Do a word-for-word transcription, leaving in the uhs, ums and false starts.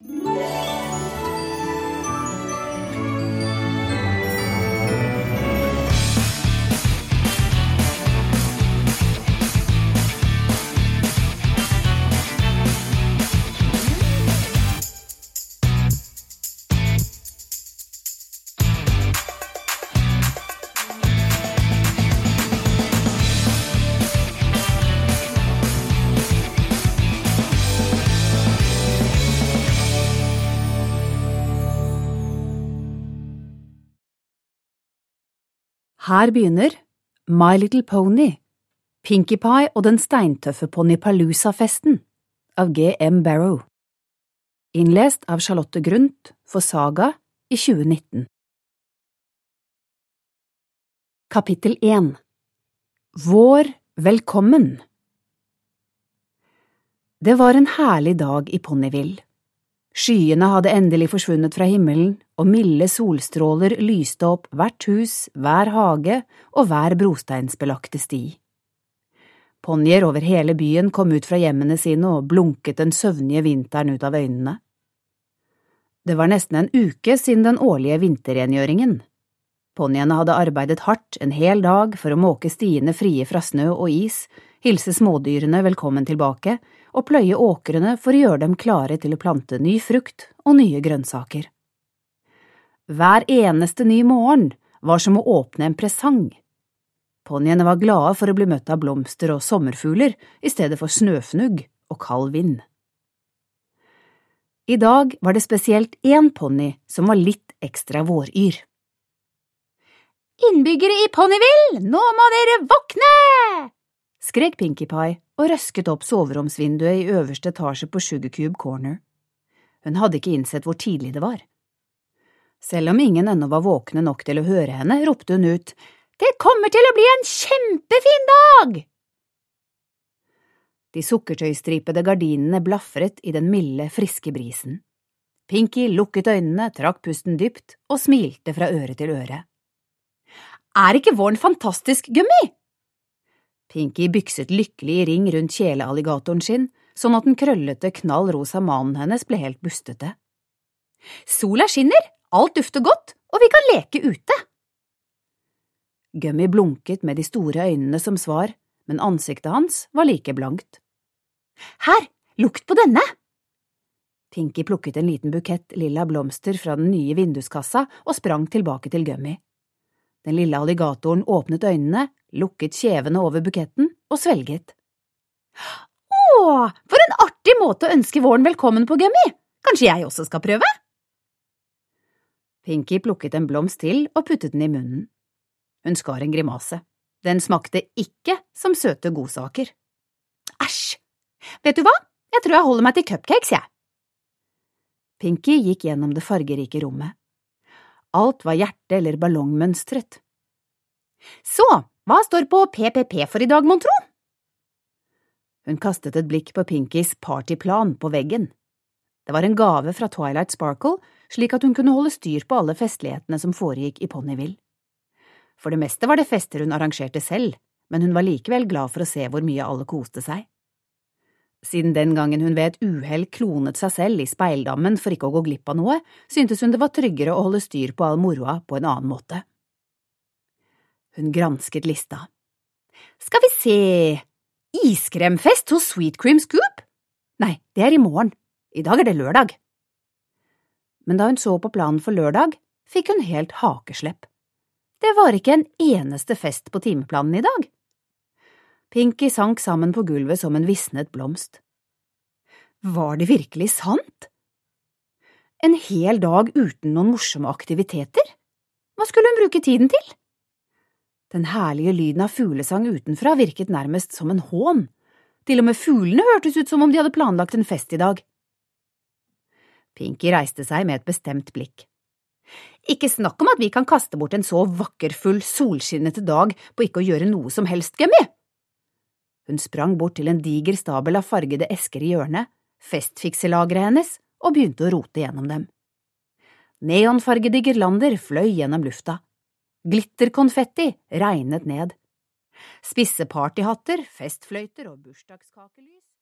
Her begynner My Little Pony, Pinkie Pie og den steintøffe Ponypalooza-festen av G M Barrow. Innlest av Charlotte Grundt for Saga i tjue nitten. Kapittel én. Vår velkommen. Det var en herlig dag i Ponyville. Skyene hadde endelig forsvunnet fra himmelen, og milde solstråler lyste opp hvert hus, hver hage og hver brosteinsbelagte sti. Ponyer over hele byen kom ut fra hjemmene sine og blunket den søvnige vinteren ut av øynene. Det var nesten en uke siden den årlige vinterrengjøringen. Ponyene hadde arbeidet hardt en hel dag for å måke stiene frie fra snø og is, hilse smådyrene velkommen tilbake og pløye åkrene for å gjøre dem klare til å plante ny frukt og nye grønnsaker. Hver eneste ny morgen var som å åpne en presang. Ponyene var glade for å bli møtt av blomster og sommerfugler i stedet for snøfnugg og kald vind. I dag var det spesielt én pony som var litt ekstra våryr. «Innbyggere i Ponyville, nå må dere våkne!» skrek Pinkie Pie og røsket opp soveromsvinduet i øverste etasje på Sugarcube Corner. Hun hadde ikke innsett hvor tidlig det var. Selv om ingen ennå var våkne nok til å høre henne, ropte hun ut, «Det kommer til å bli en kjempefin dag!» De sukkertøystripede gardinene blaffret i den milde, friske brisen. Pinkie lukket øynene, trakk pusten dypt og smilte fra øre til øre. «Er ikke våren fantastisk, Gummi?» Pinkie bykset lykkelig i ring rundt kjelealligatoren sin, sånn at den krøllete, knallrosa manen hennes ble helt bustete. «Sola skinner, alt dufter godt, og vi kan leke ute!» Gummi blunket med de store øynene som svar, men ansiktet hans var like blankt. «Her, lukt på denne!» Pinkie plukket en liten bukett lilla blomster fra den nye vinduskassa og sprang tilbake til Gummi. Den lille alligatoren åpnet øynene, lukket kjevene over buketten og svelget. «Åh, for en artig måte å ønske våren velkommen på, Gummi! Kanskje jeg også skal prøve?» Pinkie plukket en blomst til og puttet den i munnen. Hun skar en grimase. Den smakte ikke som søte godsaker. «Æsj! Vet du hva? Jeg tror jeg holder meg til cupcakes, jeg!» Pinkie gikk gjennom det fargerike rommet. Alt var hjerte- eller ballongmønstret. «Så, hva står på P P P for i dag, mon tro?» Hun kastet et blikk på Pinkies partyplan på veggen. Det var en gave fra Twilight Sparkle, slik at hun kunne holde styr på alle festlighetene som foregikk i Ponyville. For det meste var det fester hun arrangerte selv, men hun var likevel glad for å se hvor mye alle koste seg. Siden den gangen hun ved et uhell klonet seg selv i speildammen for ikke å gå glipp av noe, syntes hun det var tryggere å holde styr på all moroa på en annen måte. Hun gransket lista. «Skal vi se… Iskremfest hos Sweet Cream Scoop? Nei, det er i morgen. I dag er det lørdag.» Men da hun så på planen for lørdag, fikk hun helt hakeslepp. Det var ikke en eneste fest på timeplanen i dag. Pinkie sank sammen på gulvet som en visnet blomst. Var det virkelig sant? En hel dag uten noen morsomme aktiviteter? Hva skulle hun bruke tiden til? Den herlige lyden av fuglesang utenfra virket nærmest som en hån. Til og med fuglene hørtes ut som om de hadde planlagt en fest i dag. Pinkie reiste seg med et bestemt blikk. «Ikke snakk om at vi kan kaste bort en så vakkerfull, solskinnete dag på ikke å gjøre noe som helst, Gummi!» Hun sprang bort til en diger stabel av fargede esker i hjørnet, festfikselageret hennes, og begynte å rote gjennom dem. Neonfargede girlander fløy gjennom lufta. Glitterkonfetti regnet ned. Spisse partyhatter, festfløyter og bursdagskakelys